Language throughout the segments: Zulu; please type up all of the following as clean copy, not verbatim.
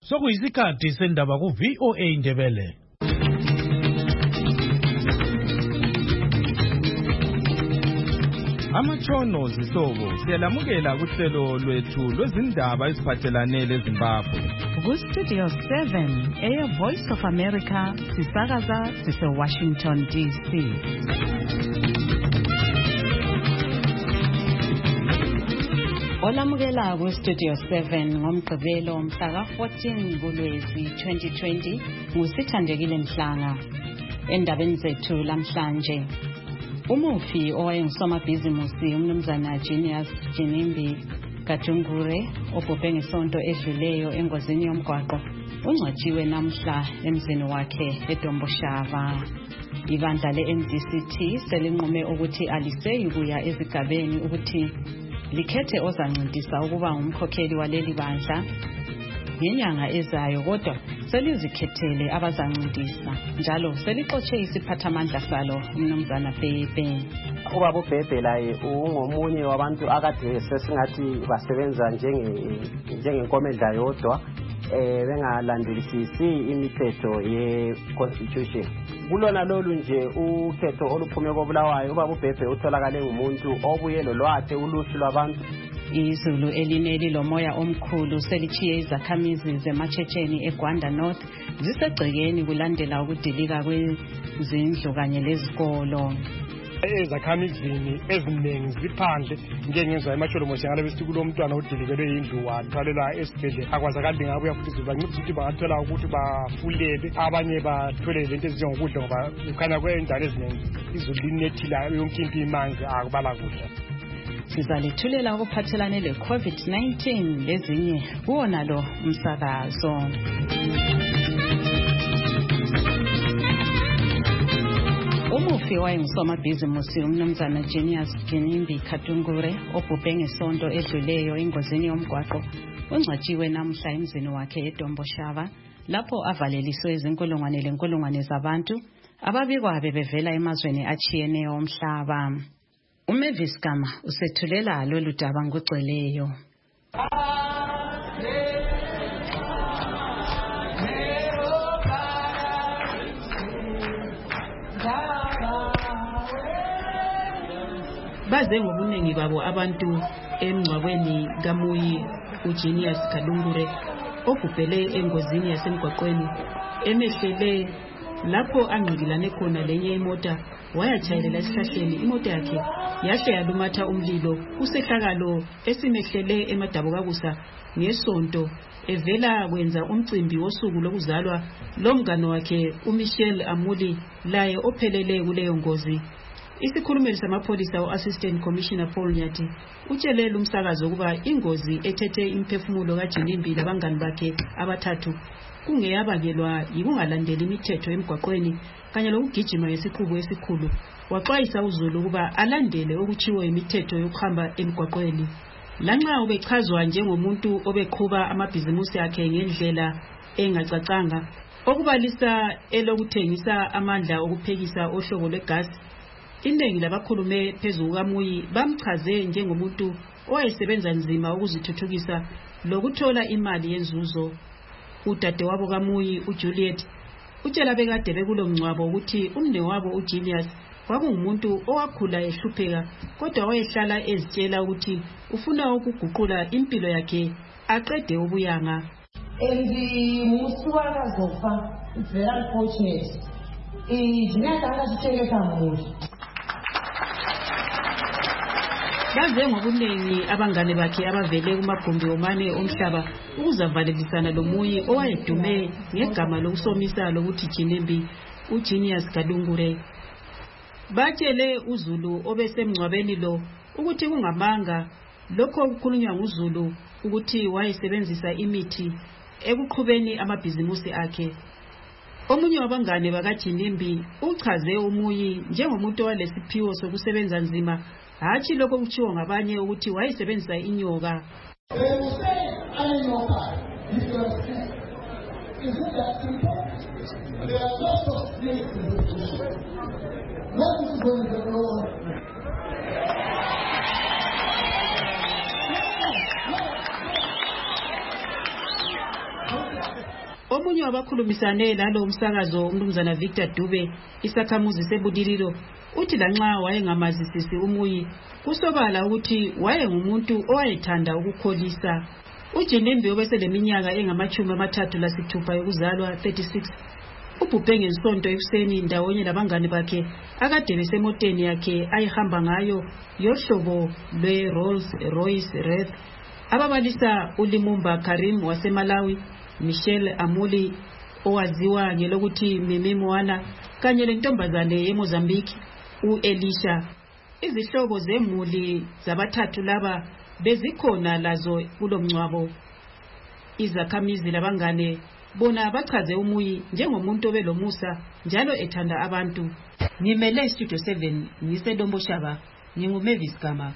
Sokuyisikhathi sendaba ku VOA Indebele. Amatshono zihlobo siyalamukela kuhlelo lwethu lwezindaba eziphathelane leZimbabwe. Ku-Studio 7 Voice of America sisakaza sise-Washington DC. Olamukela ku-Studio 7 ngomgqibelo mhla ka-14 kuLwezi 2020 nguSithandekile Mhlanga. Endabeni zethu lamhlanje, umufi owayengusomabhizimusi umnumzana Genius Jinimbi Katungure obhubhe ngesonto edluleyo engozini yomgwaqo ungcwatshiwe namhla emzini wakhe eDomboshava. Ibandla le-MDCT selinqume ukuthi aliseyi kuya ezigabeni ukuthi likhethe ozancedisa ukuba ngumkhokheli waleli bandla ngenyanga ezayo, kodwa selizikhethele abazancedisa njalo selixotshe isiphathamandla salo umnumzana Bhebe. Ubaba uBhebe laye ungomunye wabantu akade sesingathi basebenza njengenkomendla yodwa bengalandelisisi imithetho ye-Constitution. Kulona lolu nje ukhetho oluphume koBulawayo, ubaba uBhebe utholakale ngumuntu obuye lolwakhe uluhlu lwabantu. Izulu elineli lomoya omkhulu selichiye izakhamizi zeMachetsheni eGwanda North zisegcekeni kulandela ukudilika kwezindlu kanye lezikolo. Ezakhamizini eziningi ziphandle njengezwa eMacholomoshi ngale besithi kulomntwana odilikelwe yindlu wathwalela esibhedlela akwazakali ngabuya futhi zibancedisa ukuthi bangathola ukuthi bafulele, abanye bathole lento ezinjengokudla ngoba kukhanya kwendalo eziningi izulu linethila yonke into imanzi akubala kuhle. Sizalethulela ukuphathelane le-COVID-19 lezinye kuwona lo umsakazo. Umufi wayengusomabhizimusi umnumzana Genius Jinimbi Katungure obhubhe ngesonto edluleyo engozini yomgwaqo ungcwatshiwe namhla emzini wakhe eDomboshava lapho avaleliswe izinkulungwane zabantu ababikwa bevela emazweni achiyeneyo omhlaba. Umavis Gama usethulela lolu daba ngokugcweleyo. Baze ngobuningi babo abantu emngcwabeni kaMuyi uGenius Katungure obhubhele engozini yasemgwaqweni emehlele lapho angqikilane khona lenye imota wayatshayelela esihlahleni. Imota yakhe yahle yalumatha umlilo kusehlakalo esimehlele eMadabukakusa ngesonto evela kwenza umcimbi wosuku lokuzalwa lomngane wakhe uMichelle Amuli laye ophelele kuleyo ngozi. Isikhulumeli samapholisa u-Assistant Commissioner Paul Nyati utshele umsakazo ukuba ingozi ethethe imphefumulo kaJinimbi labangani bakhe abathathu kungeyabangelwa yikungalandeli imithetho emgwaqweni kanye lokugijima ngesiqubu esikhulu. Waxwayisa uZulu ukuba alandele okuchiwe imithetho yokuhamba emgwaqweni. Lanxa ubechazwa njengomuntu obeqhuba amabhizimusi akhe ngendlela engacacanga okubalisa elokuthengisa amandla okuphekisa ohlobo lwegasi, iningi labakhulume phezulu kaMuyi bamchaze njengomuntu owayesebenza nzima ukuzithuthukisa lokuthola imali yenzuzo. Udadewabo kaMuyi uJuliet utshela bekade bekulo mngcwabo ukuthi umnewabo uGenius kwakungumuntu owakhula ehlupheka kodwa wayehlala ezitshela ukuthi ufuna ukuguqula impilo yakhe aqede ubuyanga. Musuwakazofa it's very unfortunate. Genius akasithengeka muhle. Baze ngobuningi abangane bakhe abavele kumagumbi omane omhlaba ukuzavalelisana loMuyi owayedume ngegama lokusomisa lokuthi Jinimbi uGenius Katungure. Batshele uZulu obesemngcwabeni lo ukuthi kungamanga lokho okukhulunywa nguZulu ukuthi wayesebenzisa imithi ekuqhubeni amabhizimusi akhe. Omunye wabangane bakaJinimbi uchaze uMuyi njengomuntu walesiphiwo sokusebenza nzima, hathi lokho kuchiwo ngabanye ukuthi wayesebenzisa inyoka. okunye abakhulumisane lalo umsakazo umnumzana Victor Dube isakhamuzi sebudililo uthi lanxa wayengamazisisi umuyi kusobala ukuthi wayengumuntu owayethanda ukukholisa. uJenembe obeseleminyaka engama-36 yokuzalwa 36 ubhubhe ngesonto ekuseni ndawonye labangane bakhe akade besemoteni yakhe ayihamba ngayo yohlobo lwe-Rolls Royce Wraith ababalisa uLimumba Karim waseMalawi, Michelle Amuli owaziwa ngelokuthi Mimi Moana kanye lentombazane yeMozambique uElisha. Izihlobo zemuli zabathathu laba bezikhona lazo kulomncwabo. Izakhamizi labangane bona bachaze umuyi njengomuntu obelomusa njalo ethanda abantu. Ngimele Studio 7 ngisedombo Shaba, nginguMavis Gama.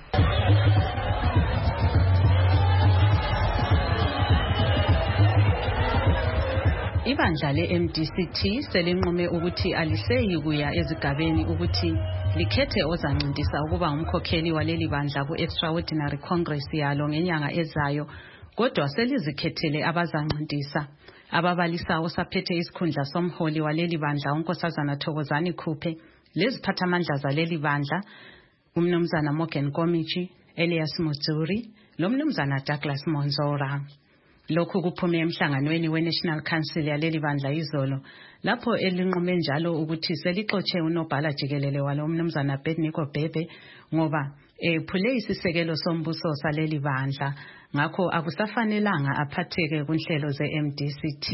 Ibandla le-MDCT selinqume ukuthi aliseyi kuya ezigabeni ukuthi likhethe ozancindisa ukuba umkhokheli waleli bandla ku-Extraordinary Congress yalo ngenyanga ezayo, kodwa selizikhethele abazancindisa. Ababalisa osaphethe isikhundla somholi waleli bandla uNkosazana Thokozani Khuphe, leziphathamandla zaleli bandla umnumzana Morgan Komichi, Elias Muzuri, lomnumzana Douglas Monzora. Lokhu kuphume emhlanganweni we-National Council yaleli bandla izolo, lapho elinqume njalo ukuthi selixotshe unobhala jikelele walo umnumzana Bedniko Bhebe ngoba ephule isisekelo sombuso saleli bandla, ngakho akusafanelanga aphatheke kunhlelo ze-MDCT.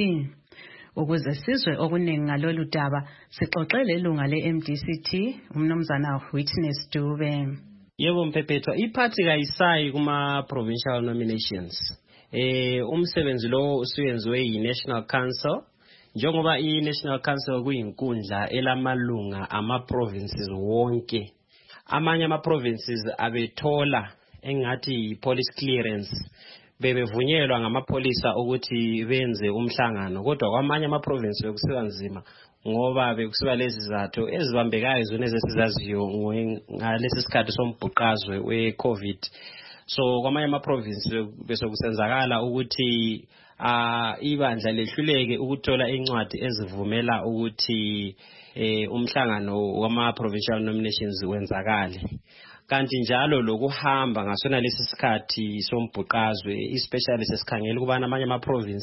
Ukuze sizwe okuningi ngalolu daba, sixoxele ilunga le-MDCT umnumzana Witness Dube. Yebo Mphephetwa, iphathi kayisayi kuma-provincial nominations. Umsebenzi lo usuyenziwe yi-National Council, njengoba i-National Council kuyinkundla elamalunga ama-provinces wonke. Amanye ama-provinces abethola engathi police clearance, bebevunyelwa ngamapolisa ukuthi benze umhlangano, kodwa kwamanye ama-provinces bekusiba nzima ngoba bekusiba lezi zathu ezibambekayo zona ezesizaziyo ngalesi sikhathi sombhuqazwe we-COVID. So kwamanye ama-province bese kusenzakala ukuthi ibandla lehluleke ukuthola incwadi ezivumela ukuthi umhlangano wama-provincial nominations wenzakale. Kanti njalo lokuhamba ngasona lesi sikhathi sombhuqazwe, especially sesikhangela ukubana amanye ama-province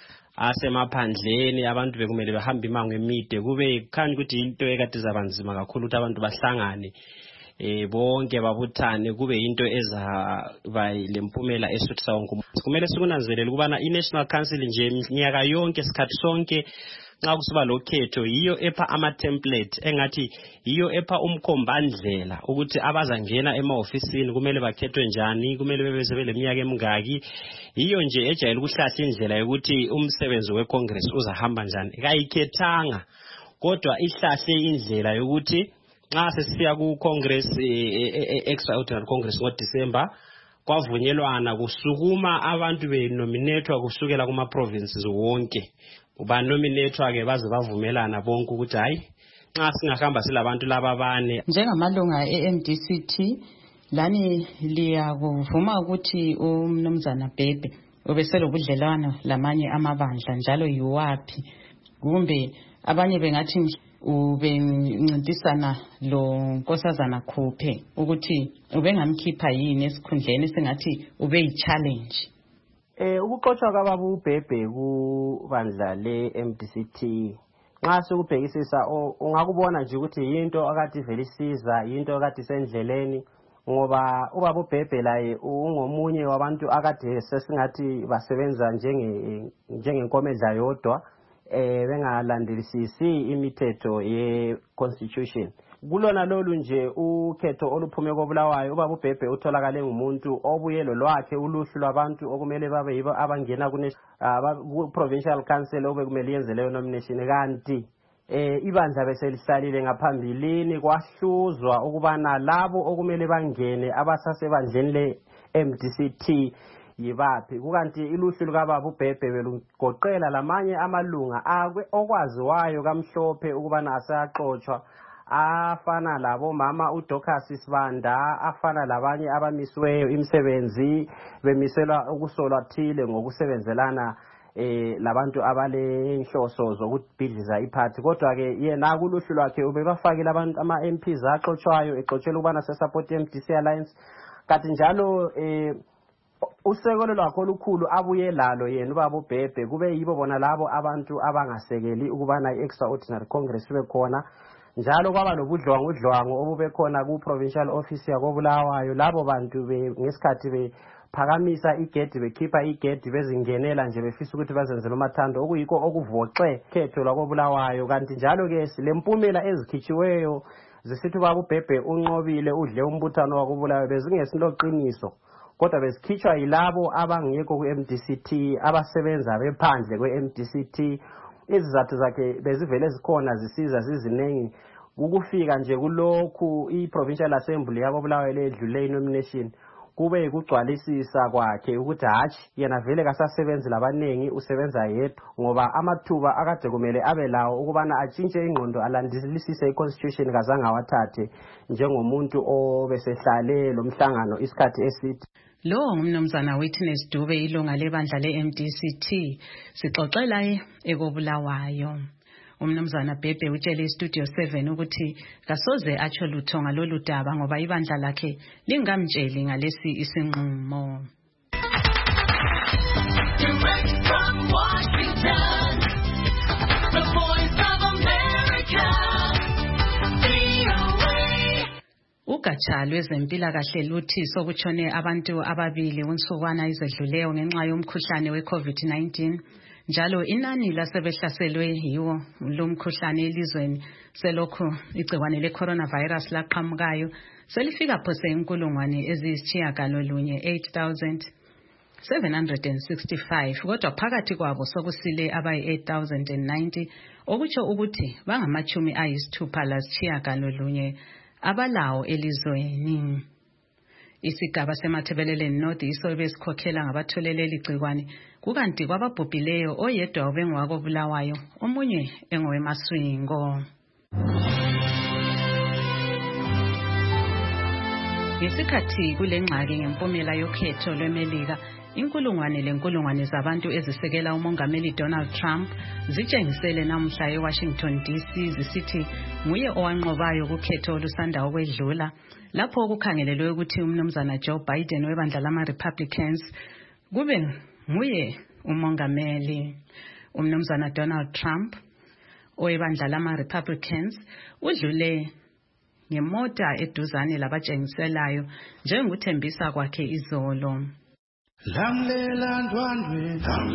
asemaphandleni abantu bekumele behambe imango emide, kube khanya ukuthi into ekade izabanzima kakhulu ukuthi abantu bahlangane bonke babuthane kube into ezaba lempumela esuthisa wonke. Kumele sikunanzelele ukubana i-National Council nje minyaka yonke isikhathi sonke nxa kusiba lokhetho yiyo epha ama-template engathi yiyo epha umkhombandlela ukuthi abazangena ema-ofisini kumele bakhethwe njani, kumele bebeze beleminyaka emingaki. Yiyo nje ejayele ukuhlahla indlela yokuthi umsebenzi we-Congress uzahamba njani. Kayikhethanga kodwa ihlahle indlela yokuthi nxa sesiya ku-Congress, Extraordinary Congress ngoDisemba, kwavunyelwana kusukuma abantu benominethwa kusukela kuma-provinces wonke. Banominethwa-ke baze bavumelana bonke ukuthi hayi nxa singahamba silabantu laba bane. Njengamalunga e-MDCT, lani liyakuvuma ukuthi umnumzana Bhebe ubeselobudlelwano lamanye amabandla njalo yiwaphi? Kumbe abanye bengathi ubencintisana lo Nkosazana Khuphe ukuthi ubengamkhipha yini esikhundleni sengathi ube-challenge? Ukuxotshwa kwababa uBhebe kubandla le-MDCT nxa sikubhekisisa ungakubona nje ukuthi yinto akade vele isiza, yinto akade isendleleni, ngoba ubaba uBhebe laye ungomunye wabantu akade sesingathi basebenza njengenkomedla yodwa bengalandelisisi imithetho ye-constitution. Kulona lolu nje ukhetho oluphume koBulawayo, ubaba uBhebe utholakale ngumuntu obuye lolwakhe uluhlu lwabantu okumele babe yibo abangena ku-provincial council obekumele yenze leyo nomination. Kanti ibandla beselihlalile ngaphambilini kwahluzwa ukubana labo okumele bangene abasasebandleni le-MDCT yibaphi. Kukanti iluhlu lukababa uBhebe belugoqela lamanye amalunga okwaziwayo kamhlophe ukubana asaxotshwa, afana labo mama uDocas Sibanda, afana labanye abamisiweyo imisebenzi bemiselwa ukusolwa thile ngokusebenzelana labantu abale inhloso zokubhidliza iphathi. Kodwa ke yena kuluhlu lwakhe ubebafakile abantu ama MPs axotshayo exotshela ukubana se support MDC Alliance. Kanti njalo usekelo lwakho olukhulu abuye lalo yena ubaba uBhebhe kube yibo bona labo abantu abangasekeli ukubana i-extraordinary congress ibe khona. Njalo kwaba nobudlwangu obube khona ku provincial office yakoBulawayo. Labo bantu ngesikhathi bephakamisa igedi bekhipha igedi bezingenela nje befisa ukuthi bazenzele umathando okuyikho okuvoxe khetho lakoBulawayo. Kanti njalo ke silempumela ezikhichiweyo zisithi ubaba uBhebhe unqobile udle umbuthano wakoBulawayo bezingesinloqiniso, kodwa besikhitshwa yilabo abangekho ku-MDCT abasebenza bephandle kwe-MDCT. Izizathu zakhe bezivele zikhona zisiza zizinengi ukufika nje kulokhu i-provincial assembly yakoBulawayo ledlule i-nomination kube ukugcwalisisa kwakhe ukuthi hatshi yena vele kasasebenzi labanengi usebenza yedwa, ngoba amathuba akade kumele abe lawo ukubana atshintshe ingqondo alandelisise i-constitution kazange awathathe njengomuntu obesehlale lo mhlangano isikhathi eside. Lo ngumnumzana Witness Dube, ilunga lebandla le-MDCT, sixoxela ekoBulawayo. Umnumzana Bhebhe utshele iStudio 7 ukuthi kasoze atsho lutho ngalolu daba ngoba ibandla lakhe lingamtsheli ngalesi isinqumo. Ugatsha lwezempilakahle luthi sokutshone abantu ababili unsukwana izedluleyo ngenxa yomkhuhlane we-COVID-19. Njalo inani lasebehlaselwe yiwo lo mkhuhlane elizweni selokhu igciwane le-coronavirus laqhamukayo selifika phose inkulungwane eziyisitshiyagalolunye 8,765, kodwa phakathi kwabo sokusile abayi-8,090, okutsho ukuthi bangamachumi ayisithupha lasitshiyagalolunye abalawo elizweni. Isigaba seMathebeleleni North yiso besikhokhela ngabatholele ligciwane, kukanti kwababhubhileyo oyedwa ubengwako Bulawayo, omunye engoweMaswingo. Ngesikhathi kulengxaki ngempumela yokhetho lweMelika, inkulungwane zabantu ezisekela umongameli Donald Trump zitshengisele namuhla eWashington DC zisithi nguye owanqobayo kukhetho olusanda ukwedlula, lapho kukhangelelwe ukuthi umnumzana Joe Biden webandla lama-Republicans kube nguye umongameli. Umnumzana Donald Trump owebandla lama-Republicans udlule ngemota eduzane labatshengiselayo njengokuthembisa kwakhe izolo. Lamlela ndwandwe,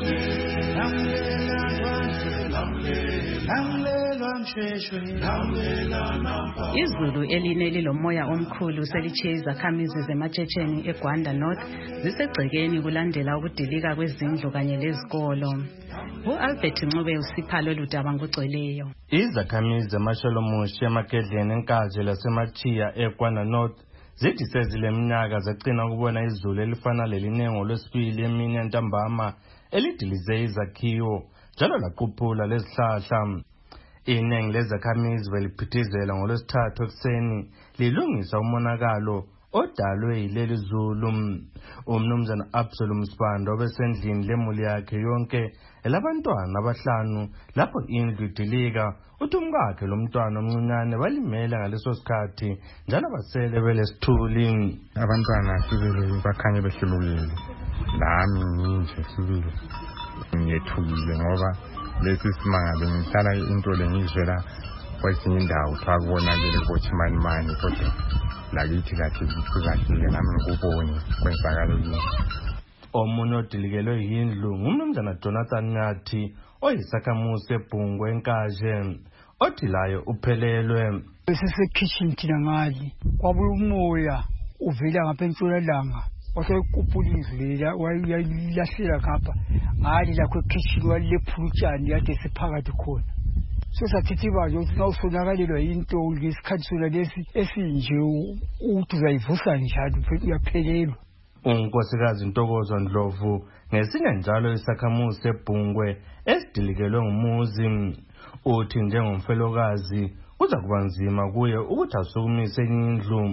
lamlela msheshwe, lamlela nampa. Izulu eline lilomoya omkhulu selitshiye izakhamizi zematshitsheni eGwanda North zisegcekeni kulandela ukudilika kwezindlu kanye lezikolo. U-Albert Ncube usipha lolu daba ngokugcweleyo. Izakhamizi zeMasholomushi emagedleni enkazi laseMachiya eGwanda North zithi sezile minyaka zagcina ukubona izulu elifana lelinengo lwesibili emini yantambama elidilize izakhiwo njalo laquphula lezihlahla. Iningi lezakhamizi beliphithizela ngolwesithathu ekuseni lilungisa umonakalo odalwe yileli zulu. Umnumzana Absalom Sibanda obesendlini lemuli yakhe yonke elabantwana abahlanu lapho indlu idilika, uthi umkakhe lomntwana omncinyane balimele ngaleso sikhathi njalo basele belesithuli. Abantwana sibili bakhanye behlulukile, lami nje sibili ngiyethukile ngoba lesi simanga bengihlala into lengizwela kwezinye indawo twakubonakele kubochimani kodwa lakithi kathi kuzahlile nami ngikubone kwenzakalile. Omunye odilikelwe yindlu ngumnumzana Jonathan Nyathi oyisakhamuzi eBhungwe eNkaje, othi layo uphelelwe. Besesekitchen thina ngali kwabuya umoya uvela ngapha entshonalanga wasekuphula izivela wayilahlela ngapha ngali lakho ekitchen walephula utshani kade siphakathi khona. Sesathithi baje ukuthi nawusonakalelwa into ngesikhathi sona lesi esinje uthi uzayivusa njalo uyaphelelwa. Unkosikazi Ntokozo Ndlovu ngesinye njalo isakhamuzi seBhungwe esidilikelwe ngumuzi, uthi njengomfelokazi kuza kuba nzima kuye ukuthi asukumise indlu.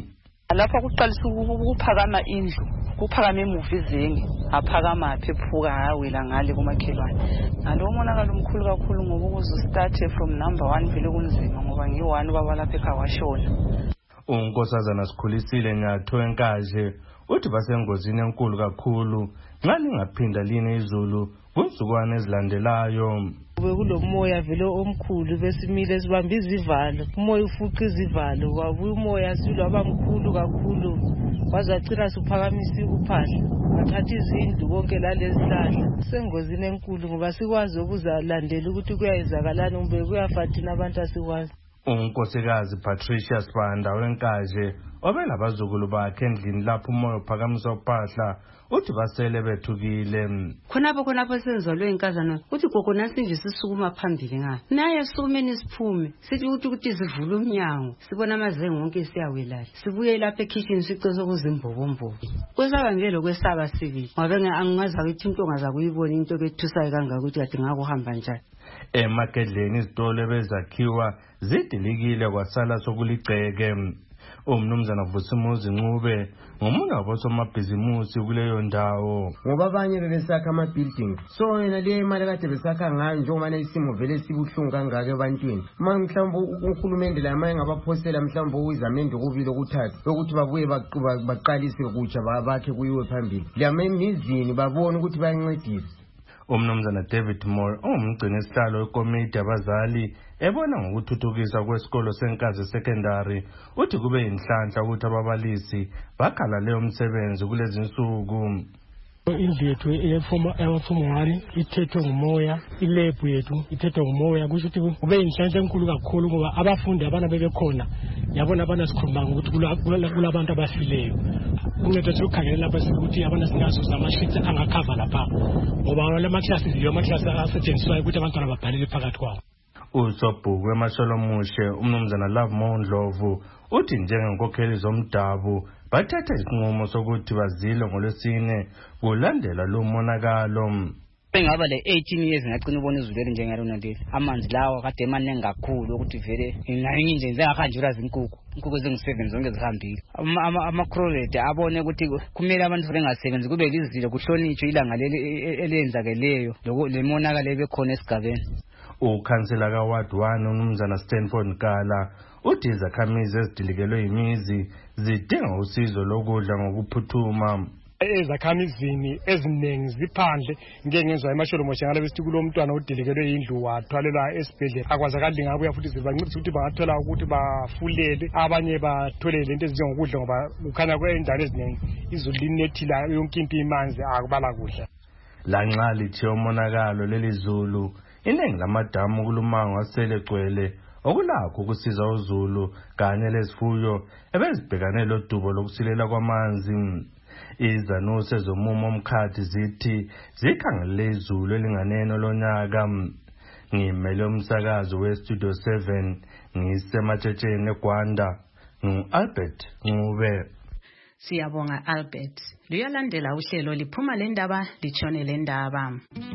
Lapha kuqalisa ukuphakama indlu, kuphakama emuva izenge, aphakama phephuka awela ngale kumakhelwane. Ngalo monakalo omkhulu kakhulu ngoba ukuze start from number 1 vele kunzima ngoba ngi1 baba lapha ekhaya washona. Unkosazana Sikhulisile Nyatho Enkaje uthi basengozini enkulu kakhulu nxa lingaphinda line izulu kunsukwani ezilandelayo. Bekulomoya vele omkhulu besimile sibambe izivalo, umoya ufuqa izivalo, kwabuya umoya silwaba mkhulu kakhulu, wazacina suphakamisa uphahla, wathatha izindlu konke lalezihlahla. Sengozini enkulu ngoba sikwazi ukuzalandela ukuthi kuyayizakalana umbe kuyafathina abantu asikwazi. Unkosikazi Patricia Sibanda Wenkaje obelabazukulu bakhe endlini lapho umoya uphakamisa uphahla uthi basele bethukile. Khonapho senzalwe inkazana uthi gogo nasi nje sisukuma phambili ngayo. Naye sukumeni siphume sithi ukuthi sivule umnyango sibona amazengo wonke siyawelala. Sibuye lapha ekitchen sicoza ukuzimbobombo. Kwesaba nje lokwesaba sibili. Ngoba angaza ukuthi intonga zakuyibona into bethusayo kangaka ukuthi ade ngakuhamba njani. Emakedleni izitolo bezakhiwa zidilikile kwasala sokuligceke. Umnumzana Vusimuzi Ncube ngomunye wabosomabhizimusi kuleyo ndawo. Ngoba abanye bebesakha ama-building. So yena le imali kade besakha ngayo njengoba isimo vele sibuhlungu kangaka ebantwini. Mhlawumbe uhulumende lamaye ngabaphosela mhlawumbe uyizamende kubili okuthathu ukuthi babuye baqalise kutsha bakhe kuyiwe phambili. Lamemizini babone ukuthi bayancedisa. Umnumzana David Moore ongumgcini isihlalo wekomiti abazali ebona ngokuthuthukiswa kwesikolo senkazi secondary uthi kube inhlanhla ukuthi ababalisi bakhala leyo msebenzi kulezi insuku. Indlu yethu eyaform 1 ithethwe ngumoya, ilebhu yethu ithethwe ngumoya, kusho ukuthi kube inhlanhla enkulu kakhulu ngoba abafundi abana bebekhona yabona abana sikhuluma ukuthi kulabantu abafileyo. Uncedo sokukhangelela lapha ukuthi abana sinazo zamasheets angakhava lapha ngoba la maclasses yiyo amaclass asetshenziswayo ukuthi abantwana babhalele phakathi kwabo. Usobhuku eMasholomushe umnumzana Love Mondlovu uthi njengenkokheli zomdabu bathatha isinqumo sokuthi bazile ngolwesine kulandela lo monakalo. Engaba le 18 years ngacina ubona izulu njengalona leli. Amanzi lawa kade emaningi kakhulu ukuthi vele ngayinye nje njengakanjura zinkukhu. Inkukhu zengu7 zonke zihambile. Ama-crowd abone ukuthi kumele abantu bengasebenzi kube lizilo kuhlonitshwe ilanga leli elenzakeleyo lemonakalo ebekhona esigabeni. Ukhansela kaWard 1 umnumzana Stanford Nkala uthi izakhamizi ezidilikelwe imizi zidinga usizo lokudla ngokuphuthuma. Ezakhamizini eziningi ziphandle ngengezwa eMasholomushe ngale besithi kulomntwana udilikelwe indlu wathwalelwa esibhedlela akwazakali ngabuya futhi zibancedisa ukuthi bangathola ukuthi bafulele abanye bathole lento ezinjengokudla ngoba kukhanya kweendawo eziningi izulu linethila yonke into imanzi akubala kudla. Lanxa lithi umonakalo lelizulu iningi lamadamu kulumango asele gcwele okulakho ukusiza uZulu kanye lezifuyo ebezibhekane lodubo lokusilela kwamanzi. Izanuse zomumo omkhathi zithi zikhangele izulu elinganeno lonyaka. Ngimele umsakazo weStudio 7 ngisematshetsheni eGwanda ngu-Albert Ncube. Siyabonga Albert. Luyalandela uhlelo liphuma le ndaba litshone le ndaba.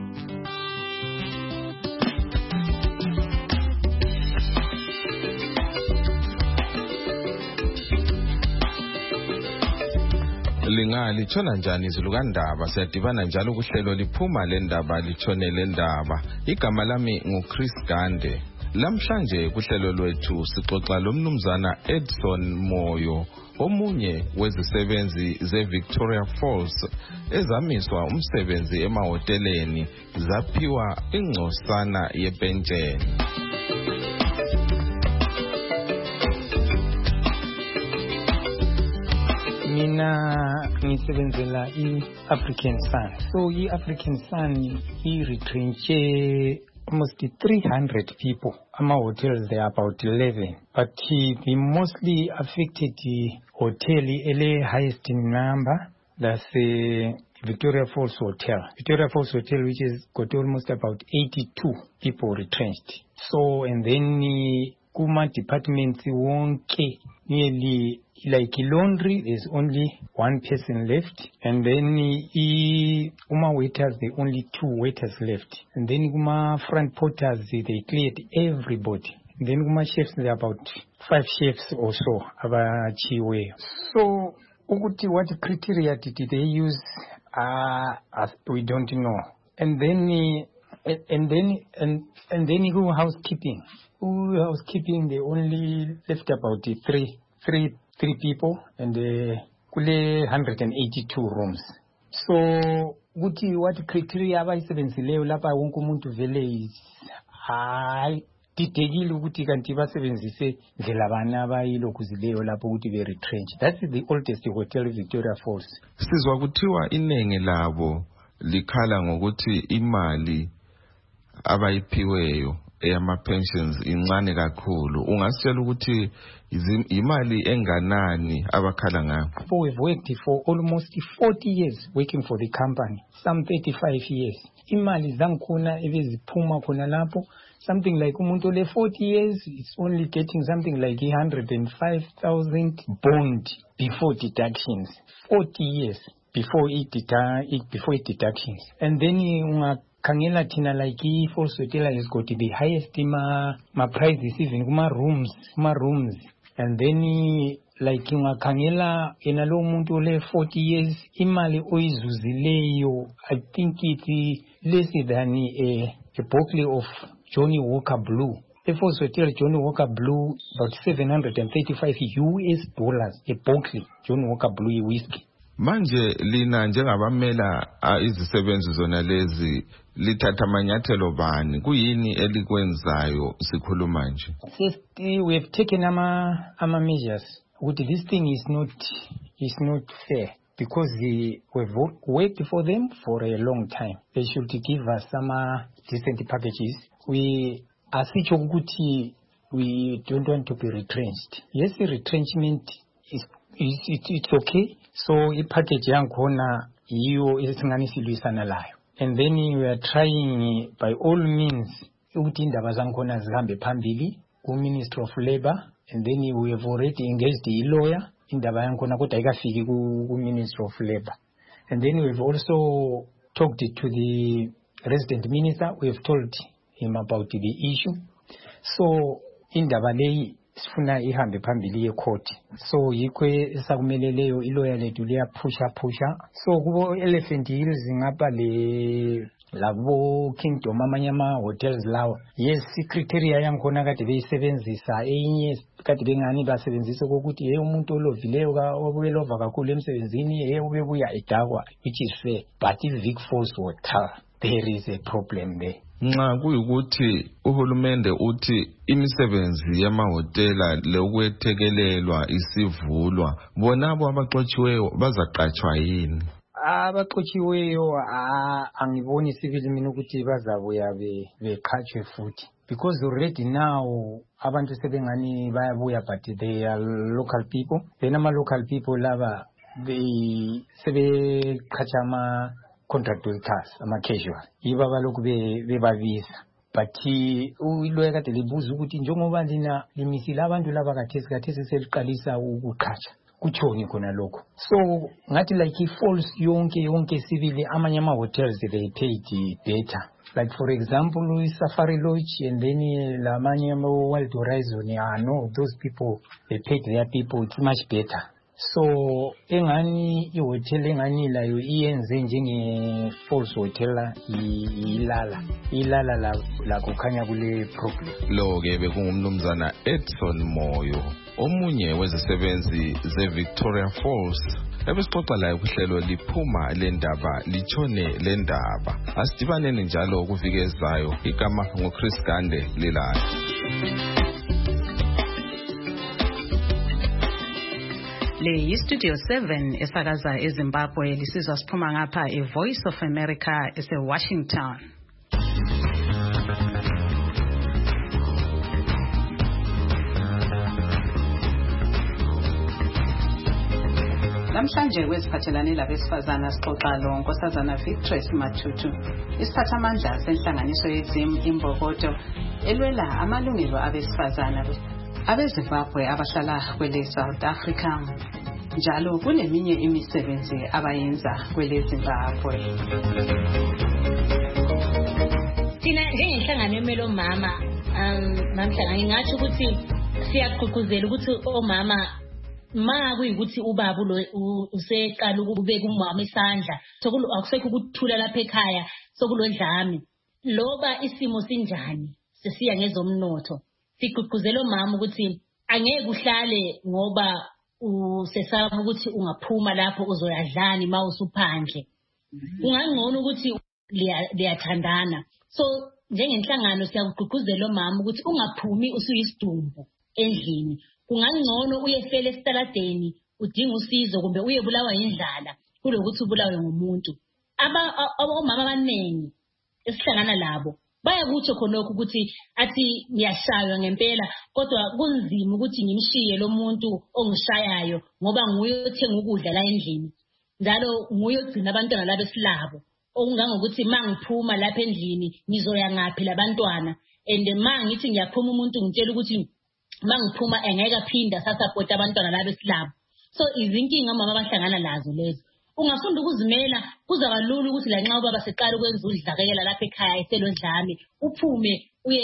Litshona njani izulu kandaba siyadibana njalo kuhlelo liphuma le ndaba litshone le ndaba. Igama lami nguChris Gande. Lamhlanje kuhlelo lwethu sixoxa lomnumzana Edson Moyo omunye wezisebenzi zeVictoria Falls ezamiswa umsebenzi emahoteleni zaphiwa ingcosana yepentsheni. Mina ngisebenzela i-African Sun. So i-African Sun retrenche almost 300 people. Hotels there are about 11. But the mostly affected hotel ele highest in number, that's Victoria Falls Hotel. Victoria Falls Hotel, which has got almost about 82 people retrenched. So, and then Kuma departments wonke nearly like laundry, there's only one person left, and then Uma waiters, there are only 2 waiters left, and then Uma front porters, they cleared everybody. Then Uma chefs, there are about 5 chefs or so abachiweyo. So ukuthi what criteria did they use, we don't know. And then housekeeping they only left about three people and kule 182 rooms. So ukuthi what criteria abayisebenzileyo lapha wonke umuntu vele didekile ukuthi kanti basebenzise ndlela bana abayilokhu zileyo lapho ukuthi be retrench. That is the oldest hotel Victoria Falls. Sizwa kuthiwa inengi labo likhala ngokuthi imali abayiphiweyo eyama pensions incane kakhulu. Ungasitshela ukuthi imali enganani abakhala ngayo? We've worked for almost 40 years working for the company, some 35 years. Imali zangikhona ebeziphuma khona lapho, something like umuntu le 40 years is only getting something like 105,000 bond before deductions. 40 years before deductions. And then ungakhangela thina like i-Falls Hotel has got the highest ma prices even kuma rooms. And then like ungakhangela enalo umuntu le 40 years imali oyizuzileyo, I think it's less than a bottle of Johnny Walker Blue. The Falls Hotel Johnny Walker Blue about $735 a bottle Johnny Walker Blue whiskey. Manje lina njengabamela izisebenzi zona lezi lithatha amanyathelo bani, kuyini elikwenzayo sikhuluma nje? We have taken ama measures. This thing is not fair because we've worked for them for a long time. They should give us some decent packages. We don't want to be retrenched. Yes, the retrenchment it's okay. So a package yankona iyo esinganisilwisana layo. And then we are trying by all means ukuthi indaba zankona zihambe phambili ku Ministry of Labor, and then we have already engaged a lawyer indaba yankona kodwa ayikafiki ku Ministry of Labor. And then we have also talked to the resident minister. We have told him about the issue. So indaba leyi sifuna ihambe phambili ye-court. So yikwe esakumeleleyo ilawyer lethu liya pusha. So kubo Elephant Hills ngapha labo Kingdom amanye hotels lawa. Yes, criteria yankhona kade beyisebenzisa enye kade bengani basebenzisa ukuthi umuntu olovileyo obuyelova kakhulu emsebenzini ubebuya edakwa, which is fair. But Vic Falls Hotel, there is a problem there. Nxa kuyukuthi uhulumende uthi imisebenzi yamahotela lokwethekelelwa isivulwa, bonabo abaxotshiweyo bazaqatshwa yini? Abaxotshiweyo angiboni sibili mina ukuthi bazabuya beqhatshwe futhi, because already now abantu sebengani bayabuya, but they are local people. Then local people laba sebeqhatsha contract workers, casual. Iba balokhu bebavisa. But ilawyer kade libuza ukuthi njengoba lina limisile abantu laba kathesi seliqalisa ukuqhatsha, kutshoni khona lokho. So ngathi like i-Falls yonke civil amanye hotels they paid better. Like for example Safari Lodge and then lamanye World Horizon, no, those people they paid their people it's much better. So engani ihotel engani layo iyenze njenge Falls Hotel ilala la kukhanya kule problem. Lo ke bekungumnumzana Edson Moyo, omunye wezisebenzi ze-Victoria Falls, ebesixoxa layo kuhlelo liphuma lendaba litshone lendaba. Asidibaneni njalo ukuvikezayo. Igama nguChris Gande lilala. Le Studio 7 esakaza eZimbabwe lisizwa siphuma ngapha eVoice of America ese-Washington. Namhlanje kwesiphathelane labesifazana sixoxa lo Nkosazana Victress Mathutu, isiphathamandla senhlanganiso yeZim Imbokodo elwela amalungelo abesifazana abeZimbabwe abahlala kwele South Africa. Njalo kuneminye imisebenzi abayenza kwele Zimbabwe. Thina njengenhlangano emelo mama, namhlanje ngingathi ukuthi siyagqugquzela ukuthi omama ma kuyikuthi ubaba useqala ukubeka umama isandla akusekho ukuthula lapha ekhaya sokulodlame loba isimo sinjani sesiya ngezomnotho sigqugquzela omama ukuthi angeke uhlale ngoba usesaba ukuthi ungaphuma lapho uzoyadlani mawusuphandle ungangcono ukuthi liyathandana so njengenhlangano siyakugqugquzela omama ukuthi ungaphumi usuyisidumbu endlini kungangcono uyefela esitaladeni udinga usizo kumbe uyebulawa indlala kulokuthi ubulawe ngumuntu omama abaningi esihlangana labo bayakutsho khonokho ukuthi athi ngiyashaywa ngempela kodwa kunzima ukuthi ngimshiye lo muntu ongishayayo ngoba nguye othenga ukudla la endlini njalo nguye ogcina abantwana labo esilabo okungangokuthi mangiphuma lapha endlini ngizoya ngaphi labantwana and mangithi ngiyaphuma umuntu ngitshela ukuthi mangiphuma engeke aphinda sasupport abantwana labo esilabo so izinkinga omama abahlangana lazo lezo ungafunda ukuzimela kuzaba lula ukuthi la nxa ubaba seqala ukwenza udlakela lapha ekhaya eselodlame uphume uye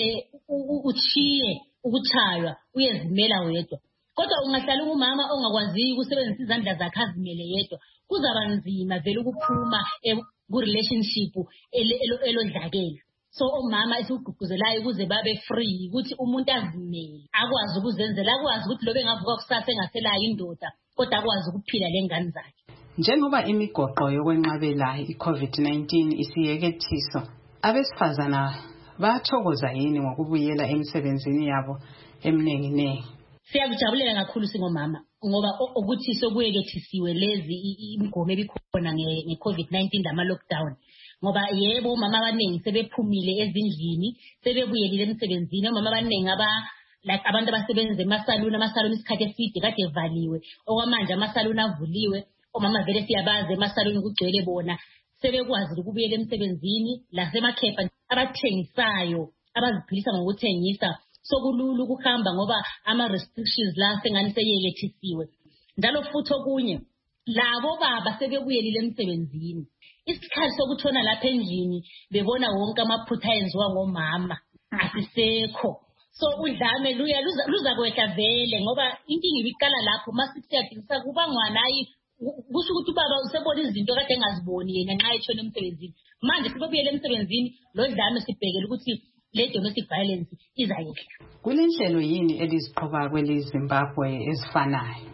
uchiye ukuthaywa uyezimela wedwa kodwa ungahlala umama ongakwaziyo ukusebenzisa izandla zakhe azimele yedwa kuzaba nzima vele ukuphuma ku relationship elodlakela so omama esugqugquzelayo ukuze babe free ukuthi umuntu azimele akwazi ukuzenzela akwazi ukuthi lobe ngavuka kusasa engaselayo indoda kodwa akwazi ukuphila lengane zakhe njengoba imigoqo yokwenqabela iCovid-19 isiyekethiso abesifazana bathokoza yini ngokubuyela emsebenzini yabo eminenginengi siyakujabulela kakhulu singomama ngoba ukuthi sokuyekethisiwe lezi imigomo ebikhona ngeCovid-19 lama lockdown ngoba yebo omama abaningi sebephumile ezindlini sebebuyelile emsebenzini omama abaningi like abantu abasebenza amasaluni isikhathi eside kade evaliwe okwamanje amasaluni avuliwe omama vele siyabazi emasaluni kugcwele bona sebekwazi ukubuyela emsebenzini lasemakhefa abathengisayo abaziphilisa ngokuthengisa sokulula ukuhamba ngoba ama restrictions la sengani seyekethisiwe njalo futhi okunye labo baba sebebuyelile emsebenzini isikhathi sokuthona lapha endlini bebona wonke amaphutha enziwa ngomama asisekho so udlame luza kwehla vele ngoba inkinga ibiqala lapho masisiyadingisa kuba ngwanayi kusho ukuthi ubaba usebona izinto kade engaziboni yena nxa etshona emsebenzini manje sibebuyele emsebenzini lodlame sibhekele ukuthi le domestic violence izayehla kulenhlelo yini eliziqhoba kweleZimbabwe ezifanayo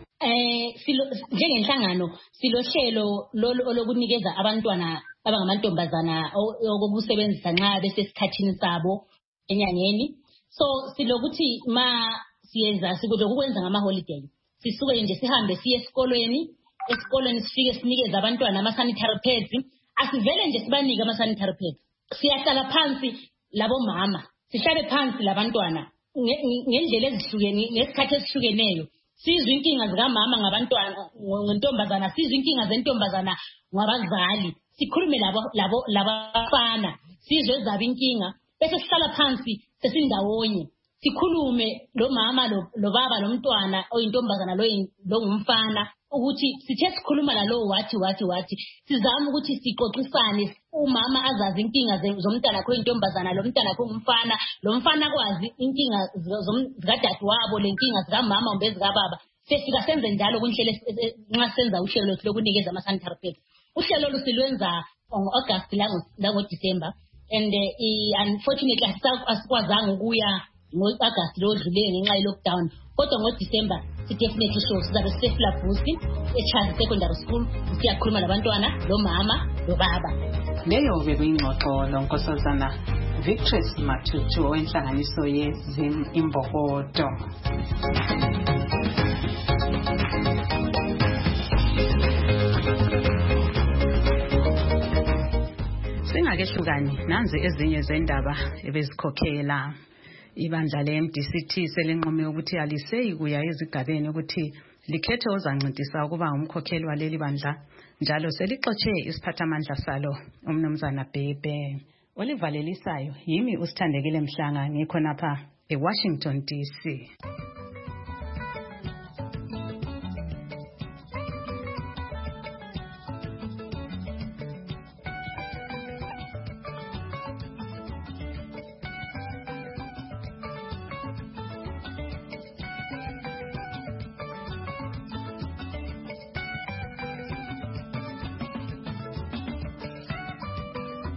njengenhlangano silohlelo lokunikeza abantwana abangamantombazana okusebenzisa nxa besesikhathini sabo enyangeni so silokuthi ma siyenza sikuzokwenza ngama holiday sisuke nje sihambe siye esikolweni sifike sinikeze abantwana ama sanitary pads asivele nje sibanike ama sanitary pads siyahlala phansi labo mama sihlale phansi labantwana ngendlela ezihlukene nesikhathi esihlukeneyo sizwe inkinga zikamama ngabantwana ngentombazana sizwe inkinga zentombazana ngabazali sikhulume labafana sizwe ezabo inkinga bese sihlala phansi sesindawonye sikhulume lo mama lo baba lo mntwana oyintombazana lo ngumfana ukuthi sithe sikhuluma lalo wathi sizama ukuthi sixoxisane umama azazi inkinga zomntana kho intombazana lo mntana kho ngumfana lo mfana kwazi inkinga zikadade wabo lenkinga zikamama umbe zikababa sesika senze njalo kunhlelo nxa senza uhlelo lokunikeza ama sanitary pads uhlelo lusilwenza ngoAugust lango December and unfortunately asikwazanga ukuya ngoAugust lodlule ngenxa ye lockdown kodwa ngoDecember definitely sure sizabe siseflabusi eCharles Secondary School siyakhuluma labantwana lo mama lo baba leyo bekuyingxoxo lonkosazana Victress Matutu owenhlanganiso yeZim Imbokodo singakehlukani nanzi ezinye zendaba ebezikhokhela ibandla leMDCT selenqume ukuthi aliseyi kuya ezigabeni ukuthi likhethe ozancintiswa ukuba umkhokheli waleli bandla njalo selixotshe isiphathamandla salo umnumzana Bhebe olivalelisayo yimi usithandekile Mhlanga ngikhonapha eWashington DC.